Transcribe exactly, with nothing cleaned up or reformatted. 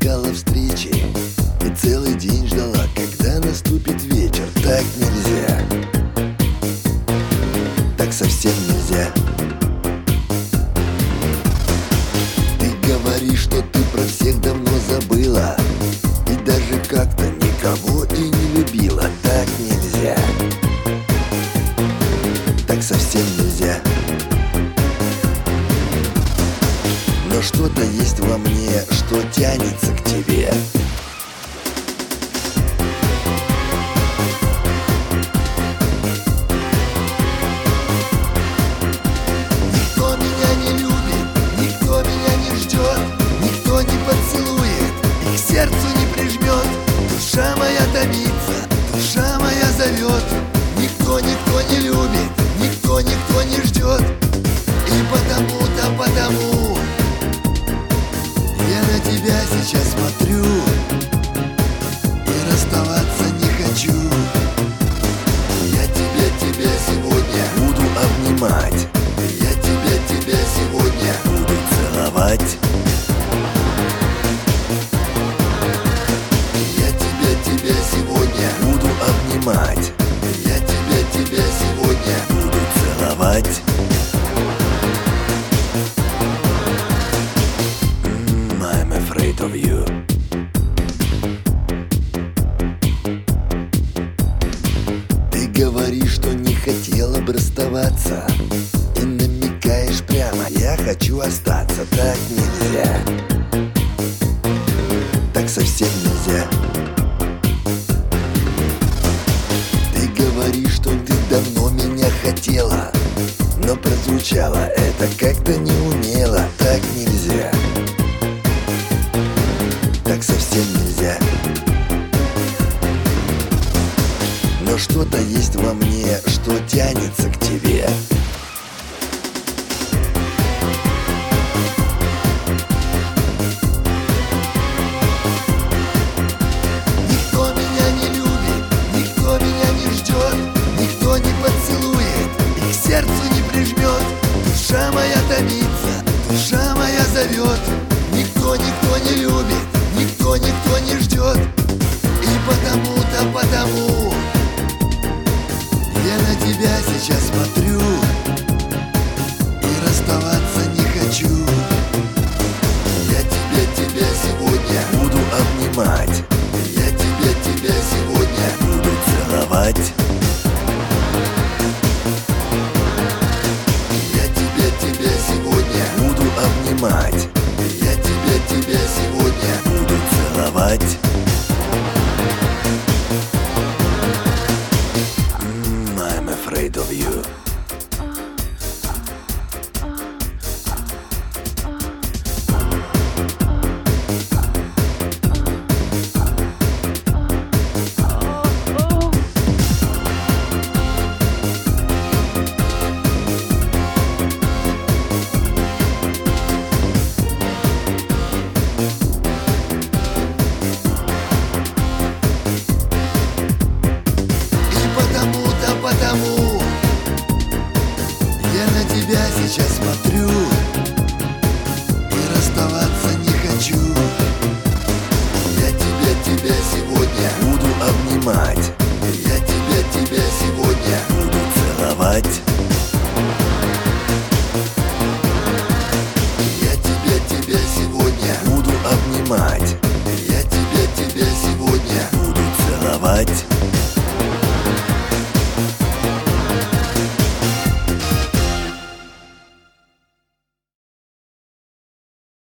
искала встречи и целый день ждала, когда наступит вечер. Так нельзя, так совсем нельзя. Ты говоришь, что ты про всех давно забыла и даже как-то никого и не любила. Так нельзя, так совсем нельзя. Но что-то есть во мне, что тянется к тебе. Никто меня не любит, никто меня не ждет, никто не поцелует и к сердцу не прижмет. Душа моя томится, душа моя зовет. Никто, никто не любит, никто, никто не ждет. И потому-то, потому я на тебя сейчас смотрю и расставаться не хочу. Я тебя, тебя сегодня буду обнимать. Я тебя, тебя сегодня буду целовать. Я тебя, тебя сегодня буду обнимать. Я тебя, тебя сегодня буду целовать. I'm afraid of you. Ты говоришь, что не хотела бы расставаться и намекаешь прямо: я хочу остаться. Так нельзя, так совсем нельзя. Ты говоришь, что ты давно меня хотела, но прозвучало это как-то неумело. Так нельзя, так совсем нельзя. Но что-то есть во мне, что тянется к тебе. Никто меня не любит, никто меня не ждет, никто не поцелует и к сердцу не прижмет. Душа моя томится, душа моя зовет. Никто, никто не любит, никто, никто не ждет. И потому-то, потому я на тебя сейчас смотрю и расставаться не хочу. Я тебя, тебя сегодня буду обнимать. Я тебя, тебя сегодня буду целовать. Я тебя, тебя сегодня буду обнимать. Я тебя, тебя сегодня буду целовать. mm, I'm afraid of you. Потому я на тебя сейчас смотрю и расставаться не хочу. Я тебя, тебя сегодня буду обнимать. Я тебя, тебя сегодня буду целовать. Я тебя, тебя сегодня буду обнимать. Я тебя, тебя сегодня буду целовать.